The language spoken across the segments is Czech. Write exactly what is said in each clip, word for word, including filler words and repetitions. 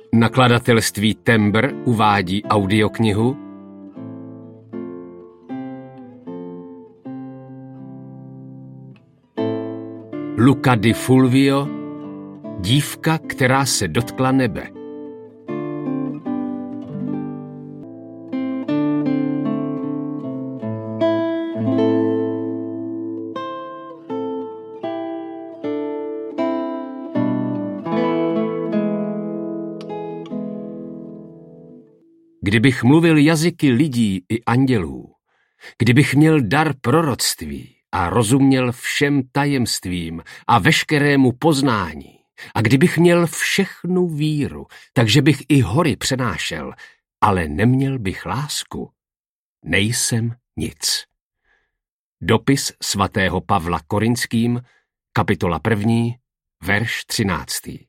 Nakladatelství Tembr uvádí audioknihu Luca di Fulvio, Dívka, která se dotkla nebe. Kdybych mluvil jazyky lidí i andělů, kdybych měl dar proroctví a rozuměl všem tajemstvím a veškerému poznání, a kdybych měl všechnu víru, takže bych i hory přenášel, ale neměl bych lásku, nejsem nic. Dopis svatého Pavla Korinským, kapitola první, verš třináctý.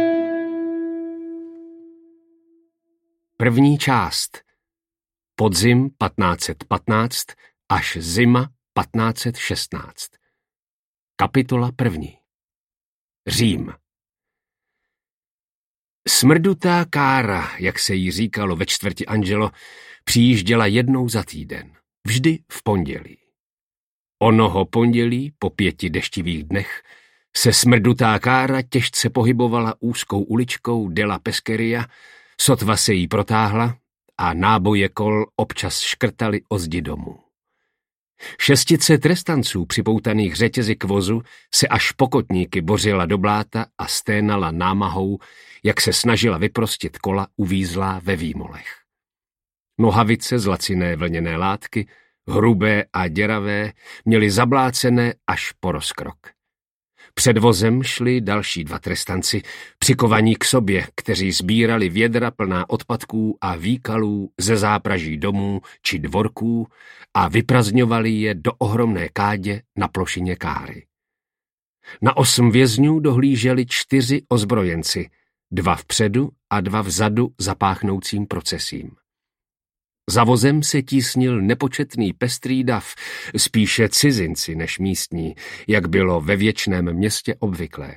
První část. Podzim patnáct set patnáct až zima patnáct set šestnáct. Kapitola první. Řím. Smrdutá kára, jak se jí říkalo ve čtvrti Angelo, přijížděla jednou za týden, vždy v pondělí. Onoho pondělí, po pěti deštivých dnech, se smrdutá kára těžce pohybovala úzkou uličkou Della Pescheria, sotva se jí protáhla a náboje kol občas škrtaly o zdi domů. Šestice trestanců připoutaných řetězy k vozu se až pokotníky bořila do bláta a sténala námahou, jak se snažila vyprostit kola uvízlá ve výmolech. Nohavice z laciné vlněné látky, hrubé a děravé, měly zablácené až po rozkrok. Před vozem šli další dva trestanci, přikovaní k sobě, kteří sbírali vědra plná odpadků a výkalů ze zápraží domů či dvorků a vyprazňovali je do ohromné kádě na plošině káry. Na osm vězňů dohlíželi čtyři ozbrojenci, dva vpředu a dva vzadu zapáchnoucím procesím. Za vozem se tísnil nepočetný pestrý dav, spíše cizinci než místní, jak bylo ve věčném městě obvyklé.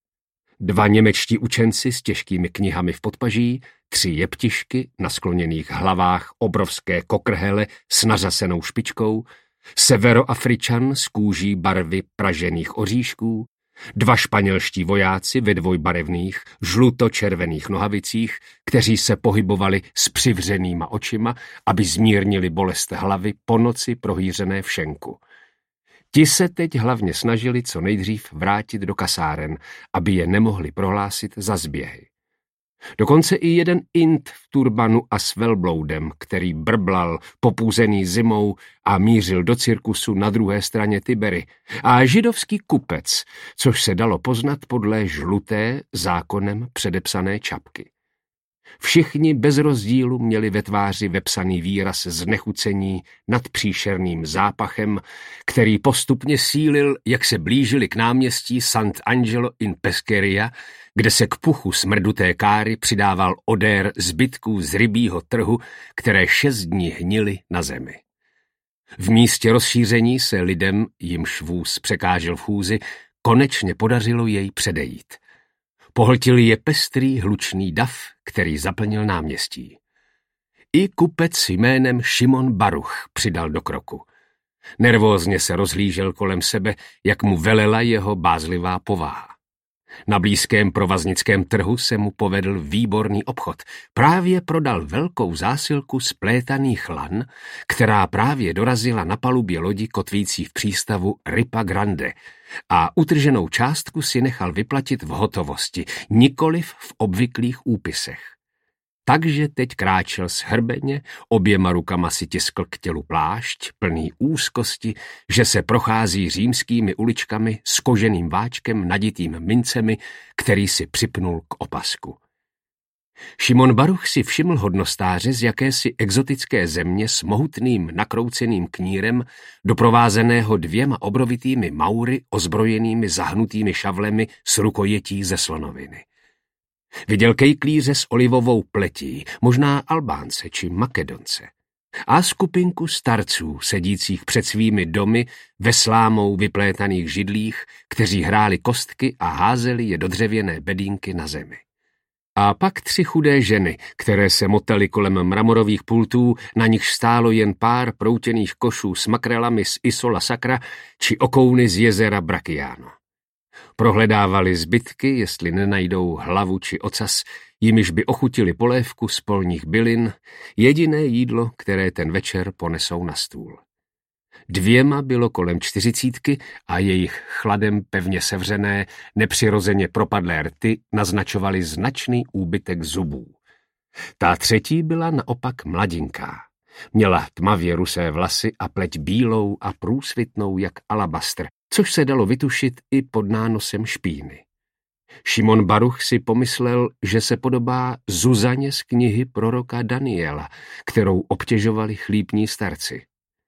Dva němečtí učenci s těžkými knihami v podpaží, tři jeptišky na skloněných hlavách obrovské kokrhele s nařasenou špičkou, severoafričan s kůží barvy pražených oříšků, dva španělští vojáci ve dvojbarevných, žluto-červených nohavicích, kteří se pohybovali s přivřenýma očima, aby zmírnili bolest hlavy po noci prohýřené v šenku. Ti se teď hlavně snažili co nejdřív vrátit do kasáren, aby je nemohli prohlásit za zběhy. Dokonce i jeden Int v turbanu a s velbloudem, který brblal popůzený zimou a mířil do cirkusu na druhé straně Tibery, a židovský kupec, což se dalo poznat podle žluté zákonem předepsané čapky. Všichni bez rozdílu měli ve tváři vepsaný výraz znechucení nad příšerným zápachem, který postupně sílil, jak se blížili k náměstí Sant'Angelo in Pescheria, kde se k puchu smrduté káry přidával odér zbytků z rybího trhu, které šest dní hnily na zemi. V místě rozšíření se lidem, jimž vůz překážel v chůzi, konečně podařilo jej předejít. Pohltil je pestrý hlučný dav, který zaplnil náměstí. I kupec jménem Šimon Baruch přidal do kroku. Nervózně se rozhlížel kolem sebe, jak mu velela jeho bázlivá povaha. Na blízkém provaznickém trhu se mu povedl výborný obchod. Právě prodal velkou zásilku splétaných lan, která právě dorazila na palubě lodi kotvící v přístavu Ripa Grande, a utrženou částku si nechal vyplatit v hotovosti, nikoliv v obvyklých úpisech. Takže teď kráčel shrbeně, oběma rukama si tiskl k tělu plášť, plný úzkosti, že se prochází římskými uličkami s koženým váčkem naditým mincemi, který si připnul k opasku. Šimon Baruch si všiml hodnostáře z jakési exotické země s mohutným nakrouceným knírem, doprovázeného dvěma obrovitými maury ozbrojenými zahnutými šavlemi s rukojetí ze slonoviny. Viděl kejklíře s olivovou pletí, možná Albánce či Makedonce, a skupinku starců sedících před svými domy ve slámou vyplétaných židlích, kteří hráli kostky a házeli je do dřevěné bedínky na zemi. A pak tři chudé ženy, které se motaly kolem mramorových pultů, na nichž stálo jen pár proutěných košů s makrelami z Isola Sacra či okouny z jezera Bracciano. Prohledávali zbytky, jestli nenajdou hlavu či ocas, jimiž by ochutili polévku z polních bylin, jediné jídlo, které ten večer ponesou na stůl. Dvěma bylo kolem čtyřicítky a jejich chladem pevně sevřené, nepřirozeně propadlé rty naznačovaly značný úbytek zubů. Ta třetí byla naopak mladinká. Měla tmavě rusé vlasy a pleť bílou a průsvitnou jak alabastr, což se dalo vytušit i pod nánosem špíny. Šimon Baruch si pomyslel, že se podobá Zuzaně z knihy proroka Daniela, kterou obtěžovali chlípní starci.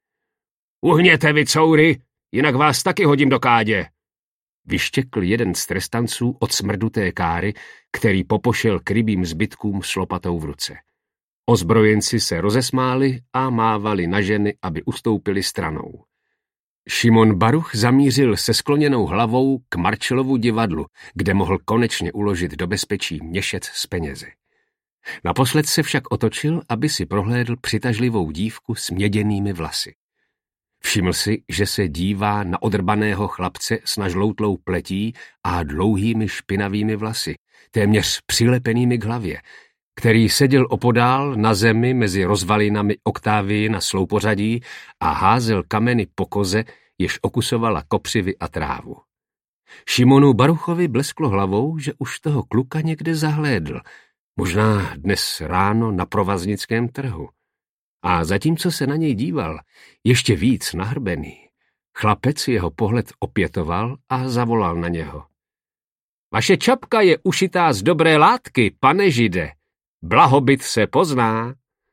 Uhněte vy, coury, jinak vás taky hodím do kádě, vyštěkl jeden z trestanců od smrduté káry, který popošel k rybím zbytkům s lopatou v ruce. Ozbrojenci se rozesmáli a mávali na ženy, aby ustoupili stranou. Šimon Baruch zamířil se skloněnou hlavou k Marcellovu divadlu, kde mohl konečně uložit do bezpečí měšec s penězi. Naposled se však otočil, aby si prohlédl přitažlivou dívku s měděnými vlasy. Všiml si, že se dívá na odrbaného chlapce s nažloutlou pletí a dlouhými špinavými vlasy, téměř přilepenými k hlavě, který seděl opodál na zemi mezi rozvalinami Oktávii na sloupořadí a házel kameny po koze, jež okusovala kopřivy a trávu. Šimonu Baruchovi blesklo hlavou, že už toho kluka někde zahlédl, možná dnes ráno na provaznickém trhu. A zatímco se na něj díval, ještě víc nahrbený, chlapec jeho pohled opětoval a zavolal na něho. Vaše čapka je ušitá z dobré látky, pane Žide. Blahobyt se pozná.